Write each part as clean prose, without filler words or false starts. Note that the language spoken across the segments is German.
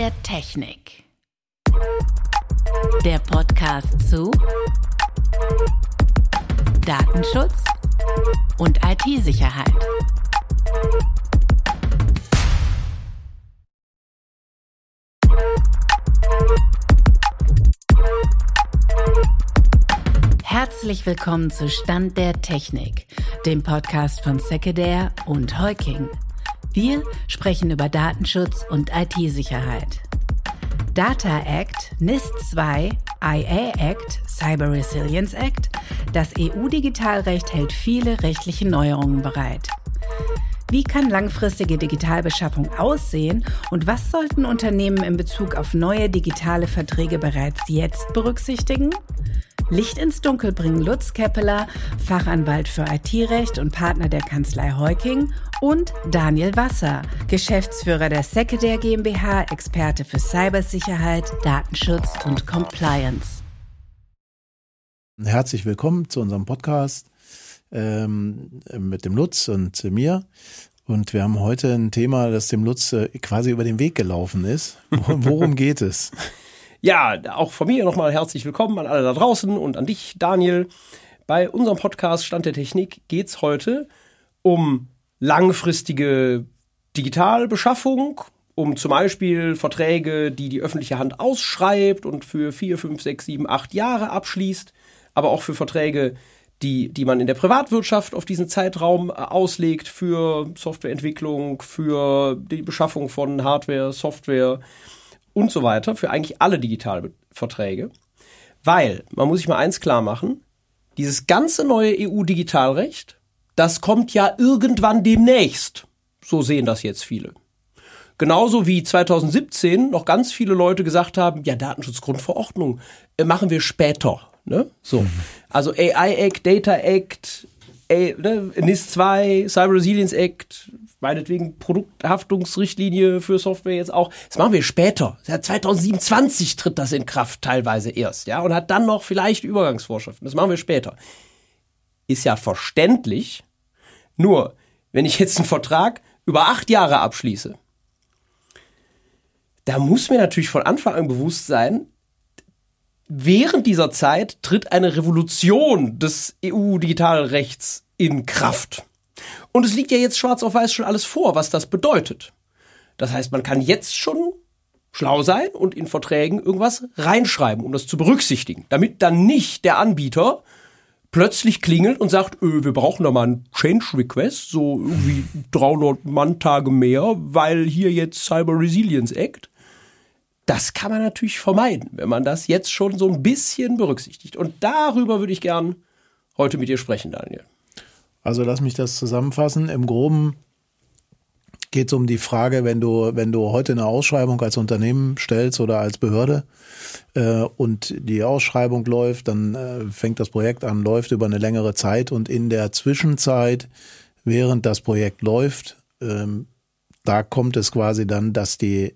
der Technik. Der Podcast zu Datenschutz und IT-Sicherheit. Herzlich willkommen zu Stand der Technik, dem Podcast von Secedare und Heuking. Wir sprechen über Datenschutz und IT-Sicherheit. Data Act, NIS2, IA Act, Cyber Resilience Act, das EU-Digitalrecht hält viele rechtliche Neuerungen bereit. Wie kann langfristige Digitalbeschaffung aussehen und was sollten Unternehmen in Bezug auf neue digitale Verträge bereits jetzt berücksichtigen? Licht ins Dunkel bringen Lutz Keppeler, Fachanwalt für IT-Recht und Partner der Kanzlei Heuking, und Daniel Wasser, Geschäftsführer der Secedare GmbH, Experte für Cybersicherheit, Datenschutz und Compliance. Herzlich willkommen zu unserem Podcast mit dem Lutz und mir. Und wir haben heute ein Thema, das dem Lutz quasi über den Weg gelaufen ist. Worum geht es? Ja, auch von mir nochmal herzlich willkommen an alle da draußen und an dich, Daniel. Bei unserem Podcast Stand der Technik geht es heute um langfristige Digitalbeschaffung, um zum Beispiel Verträge, die die öffentliche Hand ausschreibt und für 4, 5, 6, 7, 8 Jahre abschließt, aber auch für Verträge, die man in der Privatwirtschaft auf diesen Zeitraum auslegt, für Softwareentwicklung, für die Beschaffung von Hardware, Software und so weiter, für eigentlich alle Digitalverträge. Weil, man muss sich mal eins klar machen, dieses ganze neue EU-Digitalrecht, das kommt ja irgendwann demnächst. So sehen das jetzt viele. Genauso wie 2017 noch ganz viele Leute gesagt haben, ja, Datenschutzgrundverordnung machen wir später. Ne? So. Also AI Act, Data Act, NIS2, Cyber Resilience Act, meinetwegen Produkthaftungsrichtlinie für Software jetzt auch. Das machen wir später. Seit 2027 tritt das in Kraft teilweise erst, ja, und hat dann noch vielleicht Übergangsvorschriften. Das machen wir später. Ist ja verständlich. Nur, wenn ich jetzt einen Vertrag über 8 Jahre abschließe, da muss mir natürlich von Anfang an bewusst sein, während dieser Zeit tritt eine Revolution des EU-Digitalrechts in Kraft. Und es liegt ja jetzt schwarz auf weiß schon alles vor, was das bedeutet. Das heißt, man kann jetzt schon schlau sein und in Verträgen irgendwas reinschreiben, um das zu berücksichtigen. Damit dann nicht der Anbieter plötzlich klingelt und sagt, wir brauchen da mal einen Change Request, so irgendwie 300 Manntage mehr, weil hier jetzt Cyber Resilience Act. Das kann man natürlich vermeiden, wenn man das jetzt schon so ein bisschen berücksichtigt. Und darüber würde ich gern heute mit dir sprechen, Daniel. Also lass mich das zusammenfassen. Im Groben geht es um die Frage, wenn du heute eine Ausschreibung als Unternehmen stellst oder als Behörde und die Ausschreibung läuft, dann fängt das Projekt an, läuft über eine längere Zeit, und in der Zwischenzeit, während das Projekt läuft, da kommt es quasi dann, dass die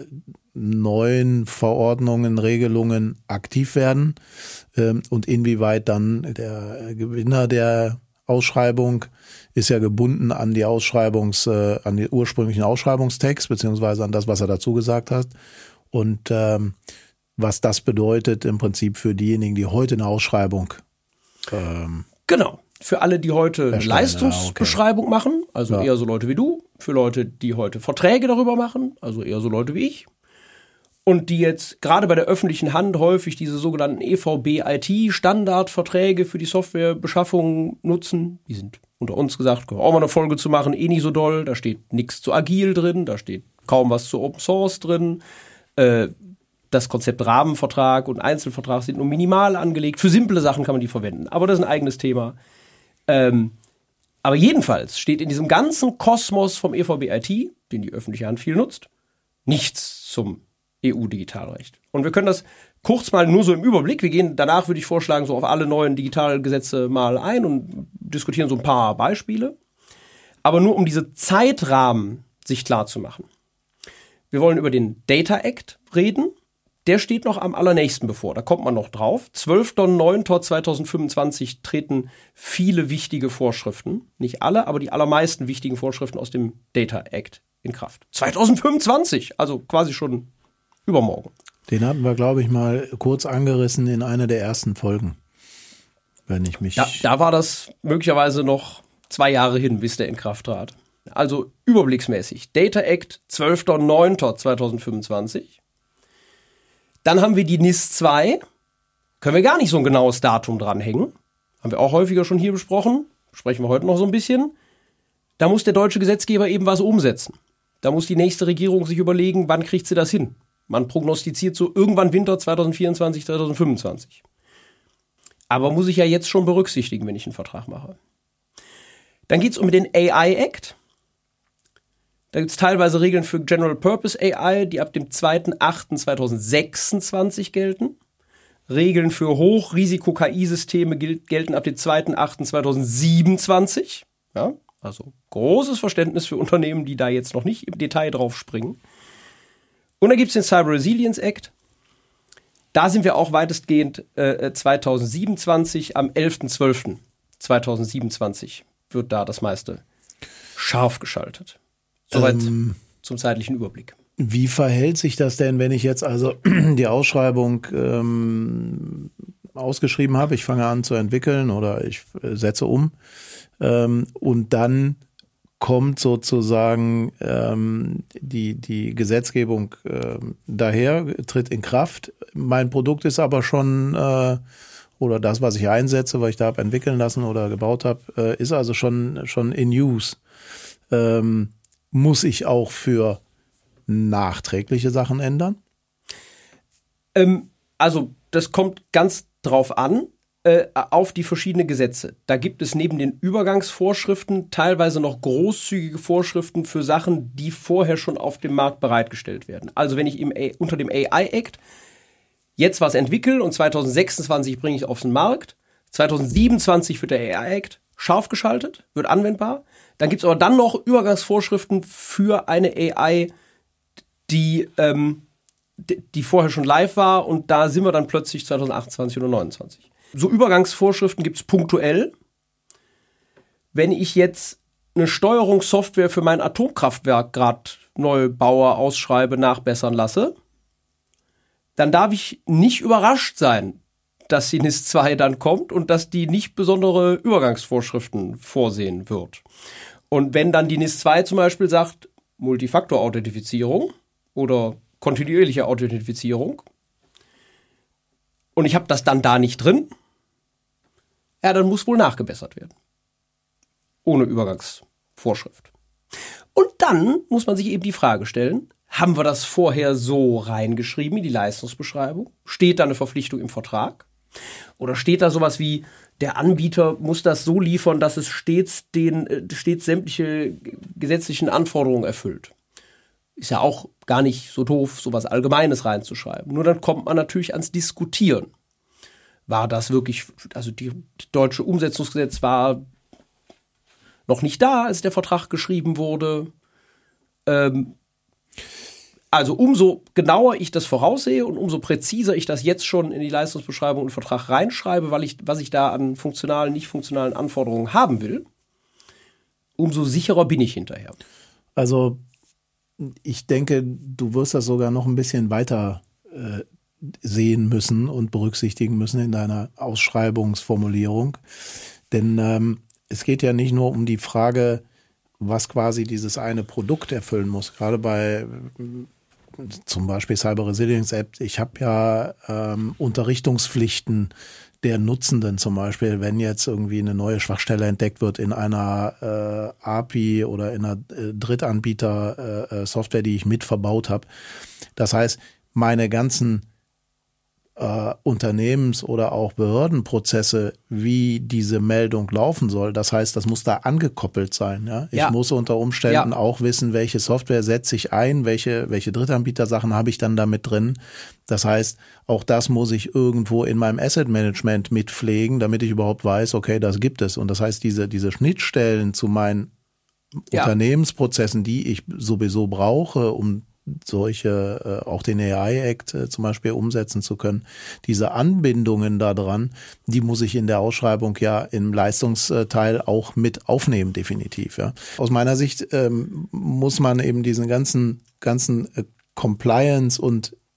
neuen Verordnungen, Regelungen aktiv werden, und inwieweit dann der Gewinner der Ausschreibung ist ja gebunden an die an den ursprünglichen Ausschreibungstext, beziehungsweise an das, was er dazu gesagt hat. Und was das bedeutet im Prinzip für diejenigen, die heute eine Ausschreibung genau, für alle, die heute eine Leistungsbeschreibung machen, also eher so Leute wie du, für Leute, die heute Verträge darüber machen, also eher so Leute wie ich, und die jetzt gerade bei der öffentlichen Hand häufig diese sogenannten EVB-IT-Standardverträge für die Softwarebeschaffung nutzen. Die sind unter uns gesagt, können wir auch mal eine Folge zu machen, nicht so doll. Da steht nichts zu agil drin, da steht kaum was zu Open Source drin. Das Konzept Rahmenvertrag und Einzelvertrag sind nur minimal angelegt. Für simple Sachen kann man die verwenden, aber das ist ein eigenes Thema. Aber jedenfalls steht in diesem ganzen Kosmos vom EVB-IT, den die öffentliche Hand viel nutzt, nichts zum EU-Digitalrecht. Und wir können das kurz mal nur so im Überblick. Wir gehen danach, würde ich vorschlagen, so auf alle neuen Digitalgesetze mal ein und diskutieren so ein paar Beispiele. Aber nur um diese Zeitrahmen sich klar zu machen. Wir wollen über den Data Act reden. Der steht noch am allernächsten bevor. Da kommt man noch drauf. 12.09.2025 treten viele wichtige Vorschriften. Nicht alle, aber die allermeisten wichtigen Vorschriften aus dem Data Act in Kraft. 2025, also quasi schon übermorgen. Den hatten wir, glaube ich, mal kurz angerissen in einer der ersten Folgen. Wenn ich mich. Da war das möglicherweise noch 2 Jahre hin, bis der in Kraft trat. Also überblicksmäßig. Data Act 12.09.2025. Dann haben wir die NIS 2. Können wir gar nicht so ein genaues Datum dranhängen. Haben wir auch häufiger schon hier besprochen. Besprechen wir heute noch so ein bisschen. Da muss der deutsche Gesetzgeber eben was umsetzen. Da muss die nächste Regierung sich überlegen, wann kriegt sie das hin. Man prognostiziert so irgendwann Winter 2024, 2025. Aber muss ich ja jetzt schon berücksichtigen, wenn ich einen Vertrag mache. Dann geht es um den AI Act. Da gibt es teilweise Regeln für General Purpose AI, die ab dem 2.8.2026 gelten. Regeln für Hochrisiko-KI-Systeme gelten ab dem 2.8.2027. Ja, also großes Verständnis für Unternehmen, die da jetzt noch nicht im Detail drauf springen. Und dann gibt es den Cyber Resilience Act. Da sind wir auch weitestgehend 2027, am 11.12.2027 wird da das meiste scharf geschaltet. Soweit zum zeitlichen Überblick. Wie verhält sich das denn, wenn ich jetzt also die Ausschreibung ausgeschrieben habe, ich fange an zu entwickeln oder ich setze um und dann kommt sozusagen die Gesetzgebung daher, tritt in Kraft. Mein Produkt ist aber schon, oder das, was ich einsetze, was ich da habe entwickeln lassen oder gebaut habe, ist also schon in Use. Muss ich auch für nachträgliche Sachen ändern? Also das kommt ganz drauf an, auf die verschiedenen Gesetze. Da gibt es neben den Übergangsvorschriften teilweise noch großzügige Vorschriften für Sachen, die vorher schon auf dem Markt bereitgestellt werden. Also wenn ich unter dem AI Act jetzt was entwickle und 2026 bringe ich es auf den Markt, 2027 wird der AI Act scharf geschaltet, wird anwendbar. Dann gibt es aber dann noch Übergangsvorschriften für eine AI, die vorher schon live war, und da sind wir dann plötzlich 2028 oder 2029. So Übergangsvorschriften gibt es punktuell. Wenn ich jetzt eine Steuerungssoftware für mein Atomkraftwerk gerade neu baue, ausschreibe, nachbessern lasse, dann darf ich nicht überrascht sein, dass die NIS 2 dann kommt und dass die nicht besondere Übergangsvorschriften vorsehen wird. Und wenn dann die NIS 2 zum Beispiel sagt, Multifaktor-Authentifizierung oder kontinuierliche Authentifizierung, und ich habe das dann da nicht drin, ja, dann muss wohl nachgebessert werden. Ohne Übergangsvorschrift. Und dann muss man sich eben die Frage stellen, haben wir das vorher so reingeschrieben in die Leistungsbeschreibung? Steht da eine Verpflichtung im Vertrag? Oder steht da sowas wie, der Anbieter muss das so liefern, dass es stets sämtliche gesetzlichen Anforderungen erfüllt? Ist ja auch gar nicht so doof, sowas Allgemeines reinzuschreiben. Nur dann kommt man natürlich ans Diskutieren. War das wirklich, also die deutsche Umsetzungsgesetz war noch nicht da, als der Vertrag geschrieben wurde. Also umso genauer ich das voraussehe und umso präziser ich das jetzt schon in die Leistungsbeschreibung und Vertrag reinschreibe, was ich da an funktionalen, nicht funktionalen Anforderungen haben will, umso sicherer bin ich hinterher. Also ich denke, du wirst das sogar noch ein bisschen weiter sehen müssen und berücksichtigen müssen in deiner Ausschreibungsformulierung. Denn es geht ja nicht nur um die Frage, was quasi dieses eine Produkt erfüllen muss. Gerade bei zum Beispiel Cyber Resilience App, ich habe ja Unterrichtungspflichten der Nutzenden zum Beispiel, wenn jetzt irgendwie eine neue Schwachstelle entdeckt wird in einer API oder in einer Drittanbieter-Software, die ich mit verbaut habe. Das heißt, meine ganzen Unternehmens- oder auch Behördenprozesse, wie diese Meldung laufen soll. Das heißt, das muss da angekoppelt sein. Ja? Ich muss unter Umständen auch wissen, welche Software setze ich ein, welche Drittanbieter-Sachen habe ich dann damit drin. Das heißt, auch das muss ich irgendwo in meinem Asset Management mitpflegen, damit ich überhaupt weiß, okay, das gibt es. Und das heißt, diese Schnittstellen zu meinen Unternehmensprozessen, die ich sowieso brauche, um solche, auch den AI-Act zum Beispiel umsetzen zu können. Diese Anbindungen da dran, die muss ich in der Ausschreibung ja im Leistungsteil auch mit aufnehmen, definitiv. Ja. Aus meiner Sicht muss man eben diesen ganzen Compliance und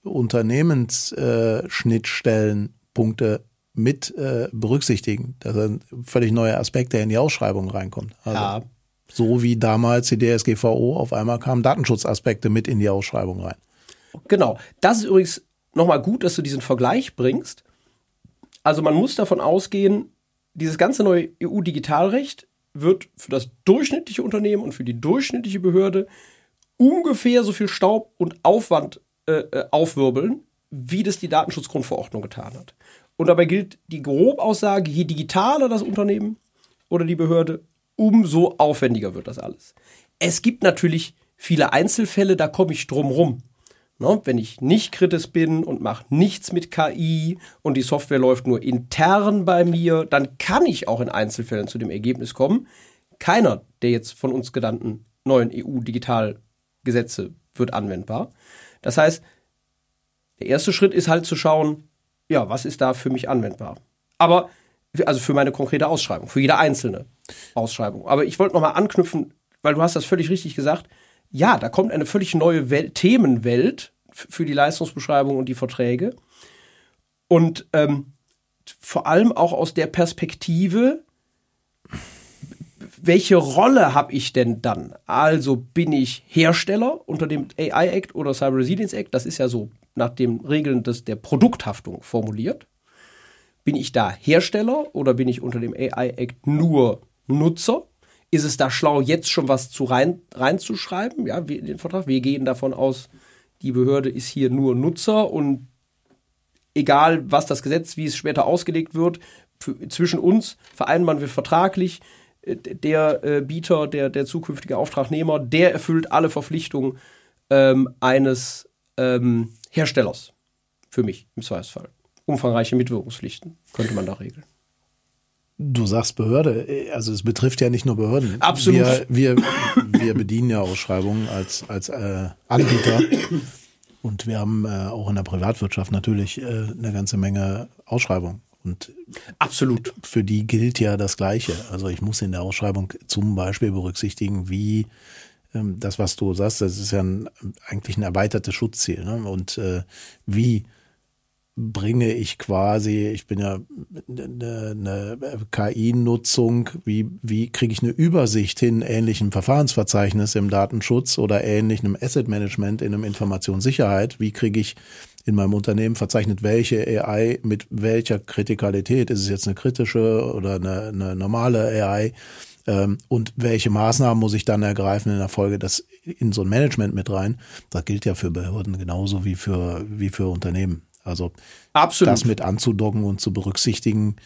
Unternehmensschnittstellenpunkte mit berücksichtigen. Das ist ein völlig neuer Aspekt, der in die Ausschreibung reinkommt. Also, Ja. so wie damals die DSGVO, auf einmal kamen Datenschutzaspekte mit in die Ausschreibung rein. Genau. Das ist übrigens nochmal gut, dass du diesen Vergleich bringst. Also man muss davon ausgehen, dieses ganze neue EU-Digitalrecht wird für das durchschnittliche Unternehmen und für die durchschnittliche Behörde ungefähr so viel Staub und Aufwand aufwirbeln, wie das die Datenschutzgrundverordnung getan hat. Und dabei gilt die Grobaussage, je digitaler das Unternehmen oder die Behörde, umso aufwendiger wird das alles. Es gibt natürlich viele Einzelfälle, da komme ich drum rum. Ne? Wenn ich nicht kritisch bin und mache nichts mit KI und die Software läuft nur intern bei mir, dann kann ich auch in Einzelfällen zu dem Ergebnis kommen, keiner der jetzt von uns genannten neuen EU-Digitalgesetze wird anwendbar. Das heißt, der erste Schritt ist halt zu schauen, ja, was ist da für mich anwendbar? Aber, also für meine konkrete Ausschreibung, für jede einzelne Ausschreibung. Aber ich wollte nochmal anknüpfen, weil du hast das völlig richtig gesagt. Ja, da kommt eine völlig neue Themenwelt für die Leistungsbeschreibung und die Verträge. Und vor allem auch aus der Perspektive, welche Rolle habe ich denn dann? Also bin ich Hersteller unter dem AI Act oder Cyber Resilience Act? Das ist ja so nach den Regeln der Produkthaftung formuliert. Bin ich da Hersteller oder bin ich unter dem AI Act nur Nutzer? Ist es da schlau, jetzt schon was reinzuschreiben? Ja, in den Vertrag. Wir gehen davon aus, die Behörde ist hier nur Nutzer und egal, was das Gesetz, wie es später ausgelegt wird, zwischen uns vereinbaren wir vertraglich, der Bieter, der zukünftige Auftragnehmer, der erfüllt alle Verpflichtungen eines Herstellers. Für mich im Zweifelsfall. Umfangreiche Mitwirkungspflichten könnte man da regeln. Du sagst Behörde, also es betrifft ja nicht nur Behörden. Absolut. Wir bedienen ja Ausschreibungen als Anbieter und wir haben auch in der Privatwirtschaft natürlich eine ganze Menge Ausschreibungen. Und absolut. Für die gilt ja das Gleiche. Also ich muss in der Ausschreibung zum Beispiel berücksichtigen, wie das, was du sagst, das ist ja eigentlich ein erweitertes Schutzziel. Ne? Und wie bringe ich quasi, ich bin ja eine KI-Nutzung, wie kriege ich eine Übersicht hin, ähnlichem Verfahrensverzeichnis im Datenschutz oder ähnlichem Asset-Management in einem Informationssicherheit, wie kriege ich in meinem Unternehmen verzeichnet, welche AI mit welcher Kritikalität, ist es jetzt eine kritische oder eine normale AI, und welche Maßnahmen muss ich dann ergreifen in der Folge, das in so ein Management mit rein. Das gilt ja für Behörden genauso wie für Unternehmen. Also absolut. Das mit anzudocken und zu berücksichtigen,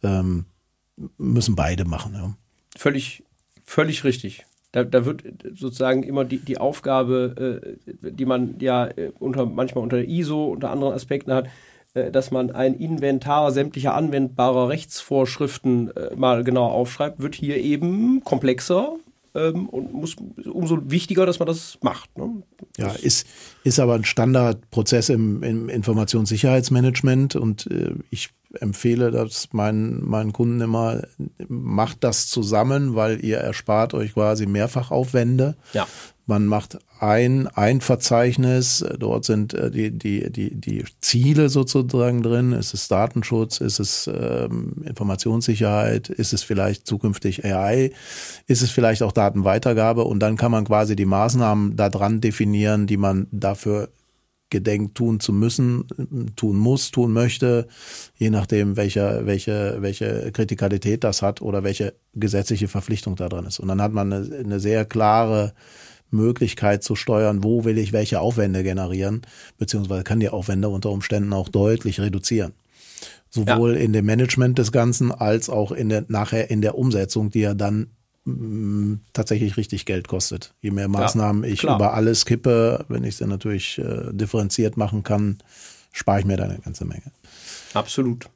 müssen beide machen. Ja. Völlig richtig. Da wird sozusagen immer die Aufgabe, die man ja manchmal unter der ISO, unter anderen Aspekten hat, dass man ein Inventar sämtlicher anwendbarer Rechtsvorschriften mal genauer aufschreibt, wird hier eben komplexer und muss umso wichtiger, dass man das macht. Ne? Ja, ist aber ein Standardprozess im Informationssicherheitsmanagement und ich empfehle das meinen Kunden immer, macht das zusammen, weil ihr erspart euch quasi Mehrfachaufwände. Ja. Man macht ein Verzeichnis, dort sind die Ziele sozusagen drin. Ist es Datenschutz, ist es Informationssicherheit, ist es vielleicht zukünftig AI, ist es vielleicht auch Datenweitergabe und dann kann man quasi die Maßnahmen da dran definieren, die man dafür gedenkt tun zu müssen, tun muss, tun möchte, je nachdem welche Kritikalität das hat oder welche gesetzliche Verpflichtung da drin ist. Und dann hat man eine sehr klare Möglichkeit zu steuern, wo will ich welche Aufwände generieren, beziehungsweise kann die Aufwände unter Umständen auch deutlich reduzieren. Sowohl in dem Management des Ganzen als auch nachher in der Umsetzung, die ja dann tatsächlich richtig Geld kostet. Je mehr Maßnahmen ich über alles kippe, wenn ich sie natürlich differenziert machen kann, spare ich mir da eine ganze Menge. Absolut.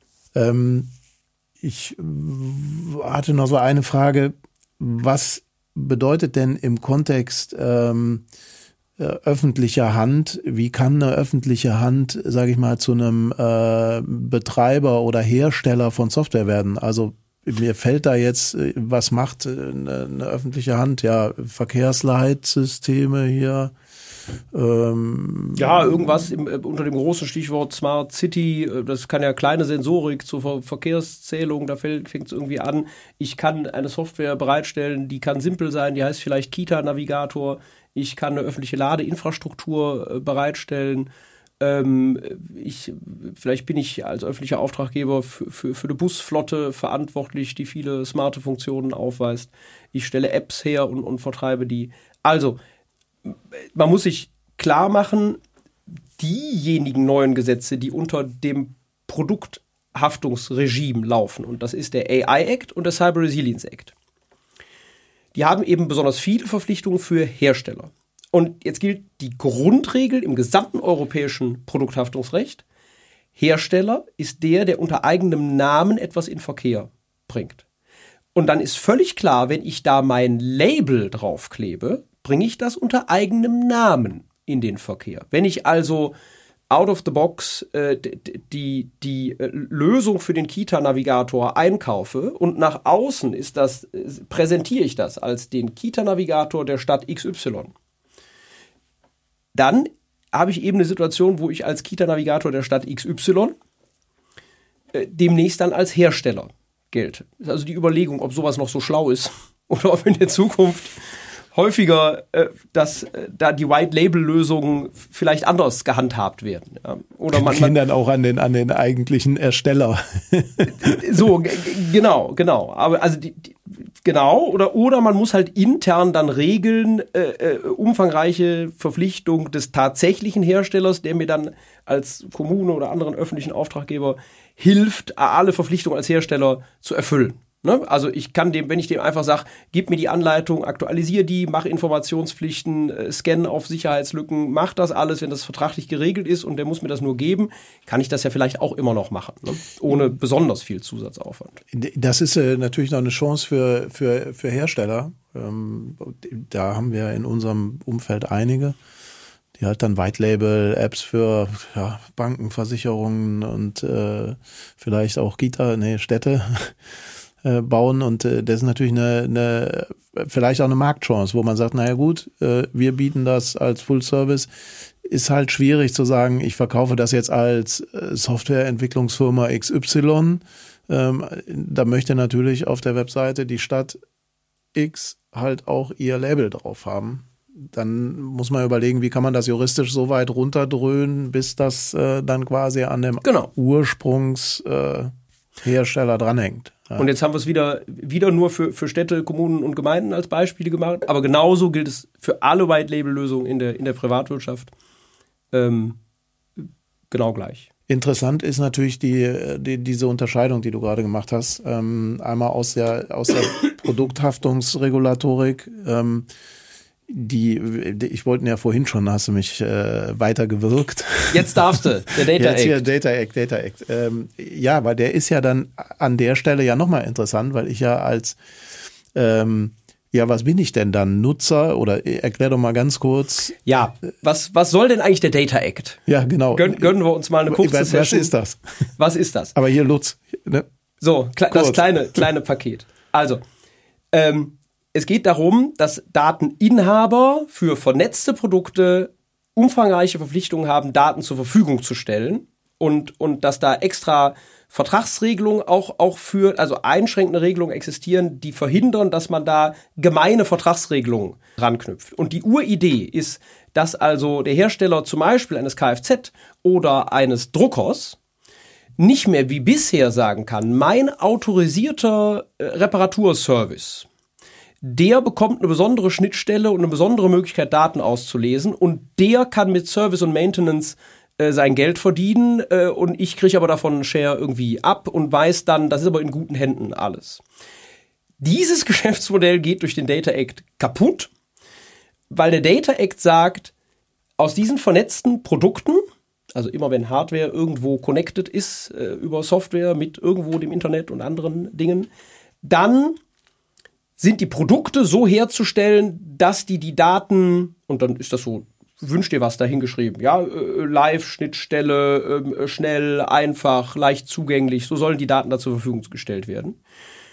Ich hatte noch so eine Frage, was bedeutet denn im Kontext öffentlicher Hand, wie kann eine öffentliche Hand, sage ich mal, zu einem Betreiber oder Hersteller von Software werden? Also mir fällt da jetzt, was macht eine öffentliche Hand? Ja, Verkehrsleitsysteme hier, Irgendwas unter dem großen Stichwort Smart City, das kann ja kleine Sensorik zur Verkehrszählung, da fängt es irgendwie an. Ich kann eine Software bereitstellen, die kann simpel sein, die heißt vielleicht Kita-Navigator. Ich kann eine öffentliche Ladeinfrastruktur bereitstellen. Vielleicht bin ich als öffentlicher Auftraggeber für eine Busflotte verantwortlich, die viele smarte Funktionen aufweist. Ich stelle Apps her und vertreibe die. Also, man muss sich klar machen, diejenigen neuen Gesetze, die unter dem Produkthaftungsregime laufen, und das ist der AI Act und der Cyber Resilience Act, die haben eben besonders viele Verpflichtungen für Hersteller. Und jetzt gilt die Grundregel im gesamten europäischen Produkthaftungsrecht: Hersteller ist der unter eigenem Namen etwas in Verkehr bringt. Und dann ist völlig klar, wenn ich da mein Label draufklebe, bringe ich das unter eigenem Namen in den Verkehr. Wenn ich also out of the box die Lösung für den Kita-Navigator einkaufe und nach außen präsentiere ich das als den Kita-Navigator der Stadt XY, dann habe ich eben eine Situation, wo ich als Kita-Navigator der Stadt XY demnächst dann als Hersteller gelte. Das ist also die Überlegung, ob sowas noch so schlau ist oder ob in der Zukunft häufiger, dass da die White-Label-Lösungen vielleicht anders gehandhabt werden. Ja. Oder man gehen dann auch an den eigentlichen Ersteller. So, genau. Aber also genau, oder man muss halt intern dann regeln, umfangreiche Verpflichtung des tatsächlichen Herstellers, der mir dann als Kommune oder anderen öffentlichen Auftraggeber hilft, alle Verpflichtungen als Hersteller zu erfüllen. Ne? Also ich kann wenn ich dem einfach sage, gib mir die Anleitung, aktualisiere die, mach Informationspflichten, scan auf Sicherheitslücken, mach das alles, wenn das vertraglich geregelt ist und der muss mir das nur geben, kann ich das ja vielleicht auch immer noch machen, ne? Ohne besonders viel Zusatzaufwand. Das ist natürlich noch eine Chance für Hersteller. Da haben wir in unserem Umfeld einige, die halt dann White-Label-Apps für Banken, Versicherungen und vielleicht auch Städte bauen, und das ist natürlich vielleicht auch eine Marktchance, wo man sagt, naja gut, wir bieten das als Full Service. Ist halt schwierig zu sagen, ich verkaufe das jetzt als Softwareentwicklungsfirma XY. Da möchte natürlich auf der Webseite die Stadt X halt auch ihr Label drauf haben. Dann muss man überlegen, wie kann man das juristisch so weit runterdröhnen, bis das dann quasi an dem Ursprungshersteller dranhängt. Ja. Und jetzt haben wir es wieder nur für Städte, Kommunen und Gemeinden als Beispiele gemacht. Aber genauso gilt es für alle White-Label-Lösungen in der Privatwirtschaft. Genau gleich. Interessant ist natürlich diese Unterscheidung, die du gerade gemacht hast. Einmal aus der Produkthaftungsregulatorik. Ich wollte ja vorhin schon, hast du mich weiter gewirkt. Jetzt darfst du, der Data Act. Data Act. Ja, weil der ist ja dann an der Stelle ja nochmal interessant, weil ich ja als, was bin ich denn dann? Nutzer? Oder erklär doch mal ganz kurz. Ja, was soll denn eigentlich der Data Act? Ja, genau. Gönnen wir uns mal eine kurze Session. Was ist das? Aber hier Lutz. Ne? So, das kleine Paket. Also, es geht darum, dass Dateninhaber für vernetzte Produkte umfangreiche Verpflichtungen haben, Daten zur Verfügung zu stellen und dass da extra Vertragsregelungen auch für, also einschränkende Regelungen existieren, die verhindern, dass man da gemeine Vertragsregelungen ranknüpft. Und die Uridee ist, dass also der Hersteller zum Beispiel eines Kfz oder eines Druckers nicht mehr wie bisher sagen kann, mein autorisierter Reparaturservice, der bekommt eine besondere Schnittstelle und eine besondere Möglichkeit, Daten auszulesen, und der kann mit Service und Maintenance sein Geld verdienen und ich kriege aber davon einen Share irgendwie ab und weiß dann, das ist aber in guten Händen alles. Dieses Geschäftsmodell geht durch den Data Act kaputt, weil der Data Act sagt, aus diesen vernetzten Produkten, also immer wenn Hardware irgendwo connected ist über Software mit irgendwo dem Internet und anderen Dingen, dann sind die Produkte so herzustellen, dass die Daten, und dann ist das so, wünsch dir was dahingeschrieben, ja, Live-Schnittstelle, schnell, einfach, leicht zugänglich, so sollen die Daten da zur Verfügung gestellt werden.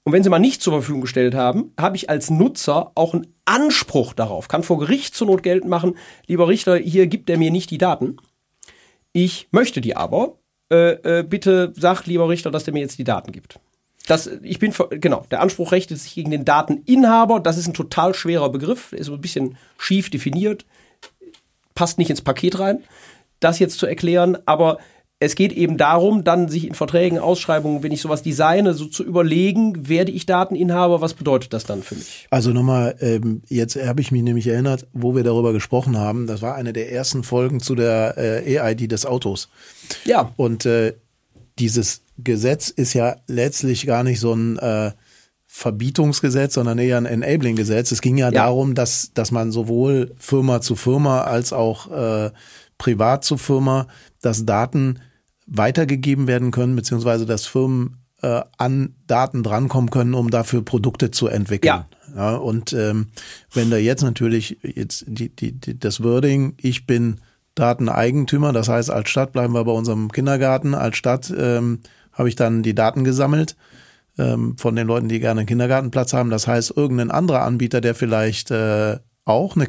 Und wenn sie mal nicht zur Verfügung gestellt haben, habe ich als Nutzer auch einen Anspruch darauf, kann vor Gericht zur Not geltend machen, lieber Richter, hier gibt er mir nicht die Daten. Ich möchte die aber. Bitte sag, lieber Richter, dass der mir jetzt die Daten gibt. Der Anspruch richtet sich gegen den Dateninhaber. Das ist ein total schwerer Begriff, ist so ein bisschen schief definiert, passt nicht ins Paket rein, das jetzt zu erklären, aber es geht eben darum, dann sich in Verträgen, Ausschreibungen, wenn ich sowas designe, so zu überlegen, werde ich Dateninhaber, was bedeutet das dann für mich? Also nochmal, jetzt habe ich mich nämlich erinnert, wo wir darüber gesprochen haben, das war eine der ersten Folgen zu der EID des Autos. Ja. Und dieses Gesetz ist ja letztlich gar nicht so ein Verbietungsgesetz, sondern eher ein Enabling-Gesetz. Es ging ja darum, dass man sowohl Firma zu Firma als auch privat zu Firma, dass Daten weitergegeben werden können, beziehungsweise dass Firmen an Daten drankommen können, um dafür Produkte zu entwickeln. Ja, und wenn da jetzt natürlich das Wording, ich bin Dateneigentümer, das heißt, als Stadt bleiben wir bei unserem Kindergarten, als Stadt habe ich dann die Daten gesammelt von den Leuten, die gerne einen Kindergartenplatz haben. Das heißt, irgendein anderer Anbieter, der vielleicht auch eine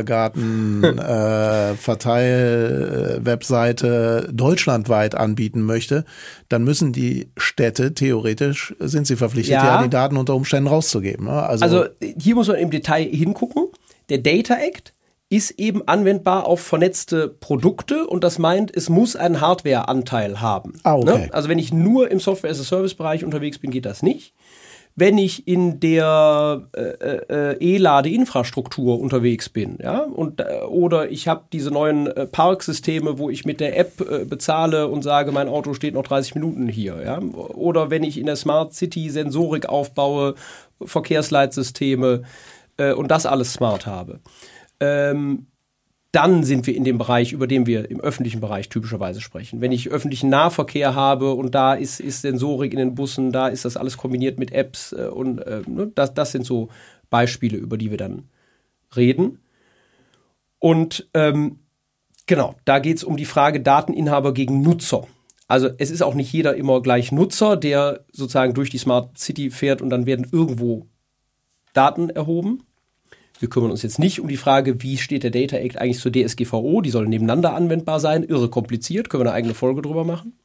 Kindergarten-Verteil-Webseite deutschlandweit anbieten möchte, dann müssen die Städte, theoretisch sind sie verpflichtet, die Daten unter Umständen rauszugeben. Also hier muss man im Detail hingucken. Der Data Act ist eben anwendbar auf vernetzte Produkte und das meint, es muss einen Hardware-Anteil haben. Okay. Ne? Also wenn ich nur im Software-as-a-Service-Bereich unterwegs bin, geht das nicht. Wenn ich in der E-Ladeinfrastruktur unterwegs bin, ja, oder ich habe diese neuen Parksysteme, wo ich mit der App bezahle und sage, mein Auto steht noch 30 Minuten hier, ja, oder wenn ich in der Smart City Sensorik aufbaue, Verkehrsleitsysteme und das alles smart habe, dann sind wir in dem Bereich, über den wir im öffentlichen Bereich typischerweise sprechen. Wenn ich öffentlichen Nahverkehr habe und da ist Sensorik in den Bussen, da ist das alles kombiniert mit Apps und das sind so Beispiele, über die wir dann reden. Und genau, da geht es um die Frage Dateninhaber gegen Nutzer. Also es ist auch nicht jeder immer gleich Nutzer, der sozusagen durch die Smart City fährt und dann werden irgendwo Daten erhoben. Wir kümmern uns jetzt nicht um die Frage, wie steht der Data Act eigentlich zur DSGVO, die soll nebeneinander anwendbar sein, irre kompliziert, können wir eine eigene Folge drüber machen.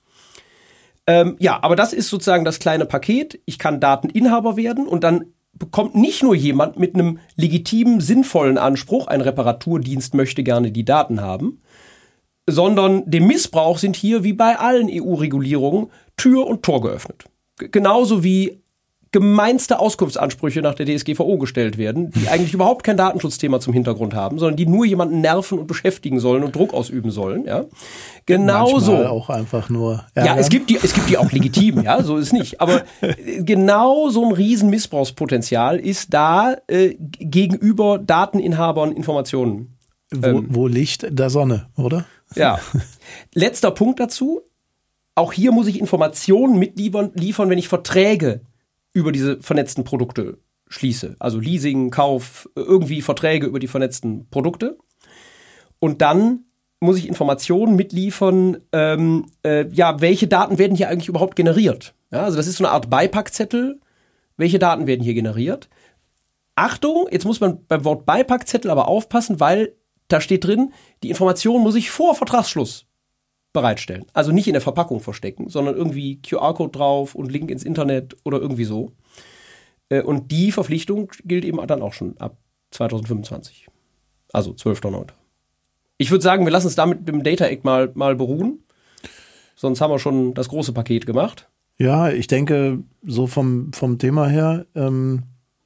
Aber das ist sozusagen das kleine Paket, ich kann Dateninhaber werden und dann bekommt nicht nur jemand mit einem legitimen, sinnvollen Anspruch, ein Reparaturdienst möchte gerne die Daten haben, sondern dem Missbrauch sind hier wie bei allen EU-Regulierungen Tür und Tor geöffnet. Genauso wie gemeinste Auskunftsansprüche nach der DSGVO gestellt werden, die eigentlich überhaupt kein Datenschutzthema zum Hintergrund haben, sondern die nur jemanden nerven und beschäftigen sollen und Druck ausüben sollen. Ja, genauso. Manchmal auch einfach nur ärgern. Ja, es gibt die auch legitim, ja, so ist nicht. Aber genau so ein riesen Missbrauchspotenzial ist da gegenüber Dateninhabern Informationen. Wo Licht der Sonne, oder? Ja. Letzter Punkt dazu. Auch hier muss ich Informationen mitliefern, wenn ich Verträge über diese vernetzten Produkte schließe. Also Leasing, Kauf, irgendwie Verträge über die vernetzten Produkte. Und dann muss ich Informationen mitliefern, welche Daten werden hier eigentlich überhaupt generiert. Ja, also das ist so eine Art Beipackzettel. Welche Daten werden hier generiert? Achtung, jetzt muss man beim Wort Beipackzettel aber aufpassen, weil da steht drin, die Information muss ich vor Vertragsschluss bereitstellen. Also nicht in der Verpackung verstecken, sondern irgendwie QR-Code drauf und Link ins Internet oder irgendwie so. Und die Verpflichtung gilt eben dann auch schon ab 2025. Also 12.09. Ich würde sagen, wir lassen es damit mit dem Data Act mal beruhen. Sonst haben wir schon das große Paket gemacht. Ja, ich denke, so vom Thema her können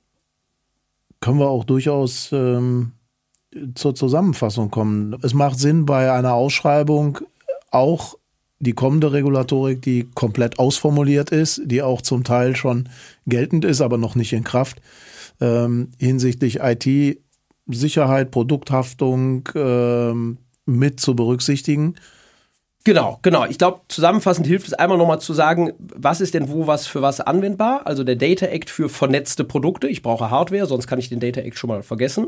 wir auch durchaus zur Zusammenfassung kommen. Es macht Sinn, bei einer Ausschreibung auch die kommende Regulatorik, die komplett ausformuliert ist, die auch zum Teil schon geltend ist, aber noch nicht in Kraft, hinsichtlich IT-Sicherheit, Produkthaftung mit zu berücksichtigen. Genau. Ich glaube, zusammenfassend hilft es einmal nochmal zu sagen, was ist denn wo was für was anwendbar? Also der Data Act für vernetzte Produkte. Ich brauche Hardware, sonst kann ich den Data Act schon mal vergessen.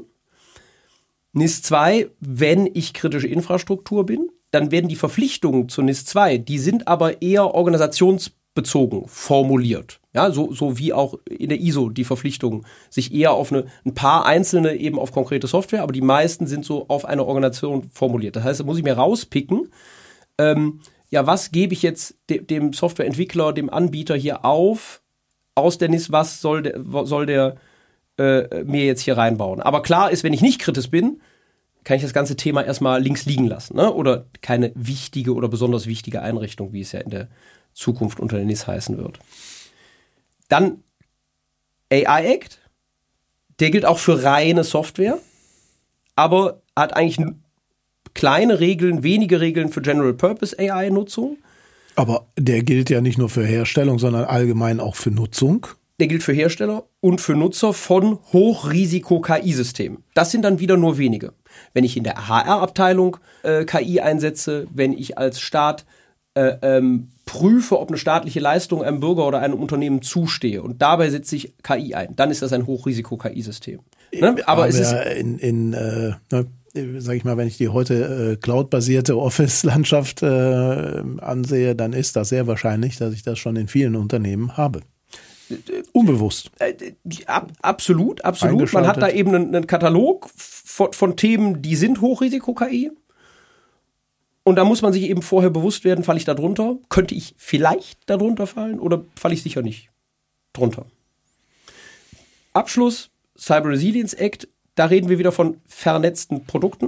NIS 2, wenn ich kritische Infrastruktur bin, dann werden die Verpflichtungen zu NIS 2, die sind aber eher organisationsbezogen formuliert. Ja, so wie auch in der ISO die Verpflichtung, sich eher auf ein paar einzelne eben auf konkrete Software, aber die meisten sind so auf eine Organisation formuliert. Das heißt, da muss ich mir rauspicken, was gebe ich jetzt dem Softwareentwickler, dem Anbieter hier auf, aus der NIS, was soll der mir jetzt hier reinbauen. Aber klar ist, wenn ich nicht kritisch bin, kann ich das ganze Thema erstmal links liegen lassen. Ne? Oder keine wichtige oder besonders wichtige Einrichtung, wie es ja in der Zukunft unter der NIS heißen wird. Dann AI Act, der gilt auch für reine Software, aber hat eigentlich kleine Regeln, wenige Regeln für General Purpose AI-Nutzung. Aber der gilt ja nicht nur für Herstellung, sondern allgemein auch für Nutzung. Der gilt für Hersteller und für Nutzer von Hochrisiko-KI-Systemen. Das sind dann wieder nur wenige. Wenn ich in der HR-Abteilung KI einsetze, wenn ich als Staat prüfe, ob eine staatliche Leistung einem Bürger oder einem Unternehmen zustehe und dabei setze ich KI ein, dann ist das ein Hochrisiko-KI-System. Ne? Aber es ist sag ich mal, wenn ich die heute cloud-basierte Office-Landschaft ansehe, dann ist das sehr wahrscheinlich, dass ich das schon in vielen Unternehmen habe. Unbewusst. Absolut. Man hat da eben einen Katalog von Themen, die sind Hochrisiko-KI. Und da muss man sich eben vorher bewusst werden, falle ich da drunter? Könnte ich vielleicht da drunter fallen oder falle ich sicher nicht drunter? Abschluss, Cyber Resilience Act, da reden wir wieder von vernetzten Produkten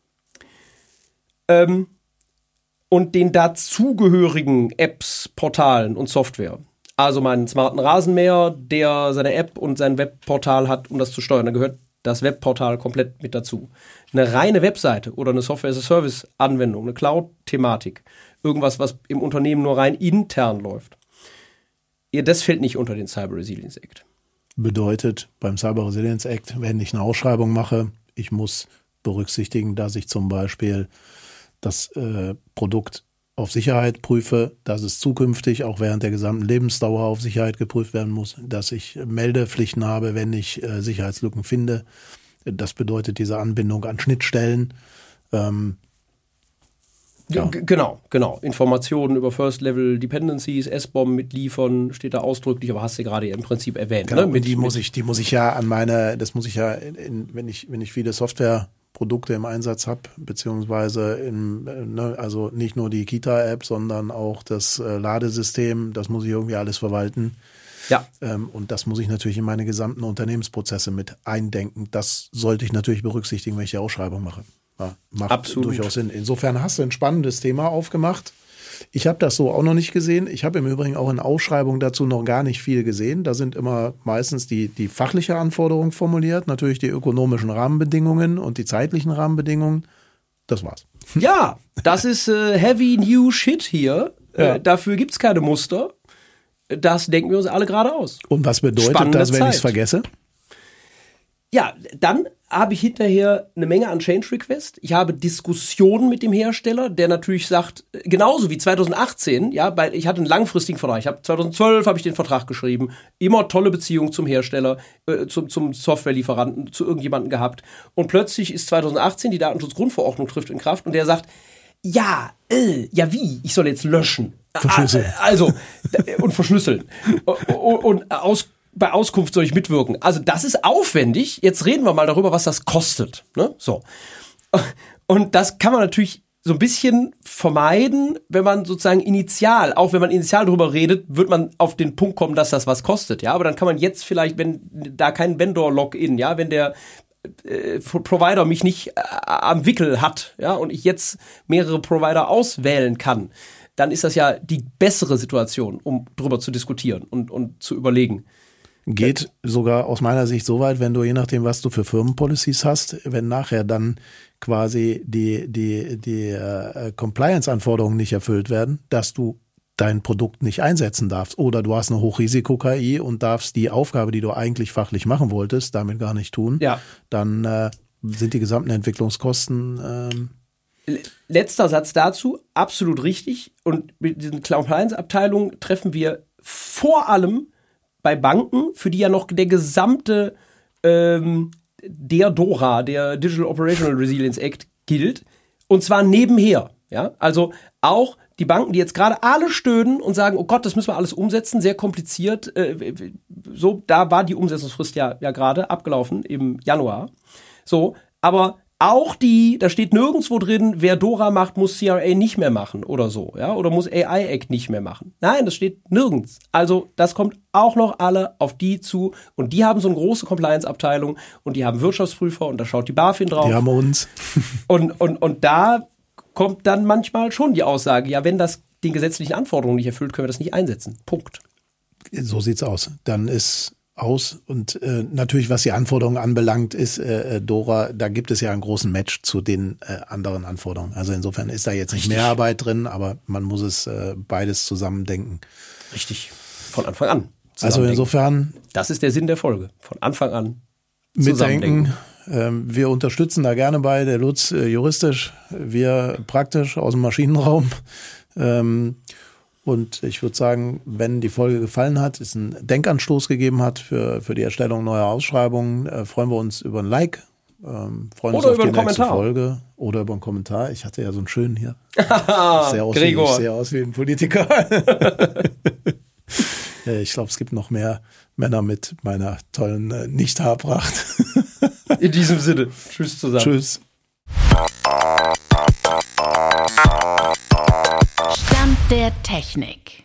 und den dazugehörigen Apps, Portalen und Software. Also meinen smarten Rasenmäher, der seine App und sein Webportal hat, um das zu steuern. Da gehört das Webportal komplett mit dazu. Eine reine Webseite oder eine Software-as-a-Service-Anwendung, eine Cloud-Thematik, irgendwas, was im Unternehmen nur rein intern läuft. Ja, das fällt nicht unter den Cyber Resilience Act. Bedeutet beim Cyber Resilience Act, wenn ich eine Ausschreibung mache, ich muss berücksichtigen, dass ich zum Beispiel das Produkt auf Sicherheit prüfe, dass es zukünftig auch während der gesamten Lebensdauer auf Sicherheit geprüft werden muss, dass ich Meldepflichten habe, wenn ich Sicherheitslücken finde. Das bedeutet diese Anbindung an Schnittstellen. Ja. Genau. Informationen über First-Level-Dependencies, SBOM mitliefern, steht da ausdrücklich, aber hast du gerade im Prinzip erwähnt. Genau, ne? Die muss ich ja an meine, das muss ich ja, wenn ich viele Softwareprodukte im Einsatz habe, beziehungsweise also nicht nur die Kita-App, sondern auch das Ladesystem, das muss ich irgendwie alles verwalten. Ja. Und das muss ich natürlich in meine gesamten Unternehmensprozesse mit eindenken. Das sollte ich natürlich berücksichtigen, wenn ich die Ausschreibung mache. Ja, macht Absolut. Durchaus Sinn. Insofern hast du ein spannendes Thema aufgemacht. Ich habe das so auch noch nicht gesehen. Ich habe im Übrigen auch in Ausschreibungen dazu noch gar nicht viel gesehen. Da sind immer meistens die fachliche Anforderung formuliert, natürlich die ökonomischen Rahmenbedingungen und die zeitlichen Rahmenbedingungen. Das war's. Ja, das ist heavy new shit hier. Ja. Dafür gibt's keine Muster. Das denken wir uns alle gerade aus. Und was bedeutet Spannende das, wenn ich es Zeit. vergesse? Ja, dann habe ich hinterher eine Menge an Change Request. Ich habe Diskussionen mit dem Hersteller, der natürlich sagt, genauso wie 2018, ja, weil ich hatte einen langfristigen Vertrag. 2012 habe ich den Vertrag geschrieben, immer tolle Beziehung zum Hersteller, zum Softwarelieferanten, zu irgendjemandem gehabt. Und plötzlich ist 2018, die Datenschutzgrundverordnung trifft in Kraft und der sagt, wie? Ich soll jetzt löschen. Verschlüsseln. Also, und verschlüsseln. Bei Auskunft soll ich mitwirken. Also das ist aufwendig. Jetzt reden wir mal darüber, was das kostet. Ne? So. Und das kann man natürlich so ein bisschen vermeiden, wenn man sozusagen initial darüber redet, wird man auf den Punkt kommen, dass das was kostet. Ja, aber dann kann man jetzt vielleicht, wenn da kein Vendor-Login, ja, wenn der Provider mich nicht am Wickel hat, ja, und ich jetzt mehrere Provider auswählen kann, dann ist das ja die bessere Situation, um drüber zu diskutieren und zu überlegen. Geht sogar aus meiner Sicht so weit, wenn du, je nachdem, was du für Firmenpolicies hast, wenn nachher dann quasi die Compliance-Anforderungen nicht erfüllt werden, dass du dein Produkt nicht einsetzen darfst. Oder du hast eine Hochrisiko-KI und darfst die Aufgabe, die du eigentlich fachlich machen wolltest, damit gar nicht tun. Ja. Dann sind die gesamten Entwicklungskosten Letzter Satz dazu, absolut richtig. Und mit diesen Compliance-Abteilungen treffen wir vor allem bei Banken, für die ja noch der gesamte der DORA, der Digital Operational Resilience Act, gilt. Und zwar nebenher. Ja, also auch die Banken, die jetzt gerade alle stöhnen und sagen, oh Gott, das müssen wir alles umsetzen, sehr kompliziert. So, da war die Umsetzungsfrist ja gerade abgelaufen im Januar. So, aber auch da steht nirgendwo drin, wer DORA macht, muss CRA nicht mehr machen oder so, ja, oder muss AI Act nicht mehr machen. Nein, das steht nirgends. Also das kommt auch noch alle auf die zu und die haben so eine große Compliance-Abteilung und die haben Wirtschaftsprüfer und da schaut die BaFin drauf. Die haben uns. Und da kommt dann manchmal schon die Aussage, ja, wenn das den gesetzlichen Anforderungen nicht erfüllt, können wir das nicht einsetzen. Punkt. So sieht's aus. Dann ist aus und natürlich, was die Anforderungen anbelangt, ist DORA, da gibt es ja einen großen Match zu den anderen Anforderungen. Also insofern ist da jetzt nicht mehr Arbeit drin, aber man muss es beides zusammendenken. Richtig, von Anfang an. Also insofern. Das ist der Sinn der Folge, von Anfang an mitdenken. Wir unterstützen da gerne bei, der Lutz juristisch, wir praktisch aus dem Maschinenraum. Und ich würde sagen, wenn die Folge gefallen hat, es einen Denkanstoß gegeben hat für die Erstellung neuer Ausschreibungen, freuen wir uns über ein Like, freuen uns auf die nächste Folge oder über einen Kommentar. Ich hatte ja so einen schönen hier. Ich sehe aus wie ein Politiker. Ich glaube, es gibt noch mehr Männer mit meiner tollen Nicht-Haarpracht. In diesem Sinne. Tschüss zusammen. Tschüss. Stand der Technik.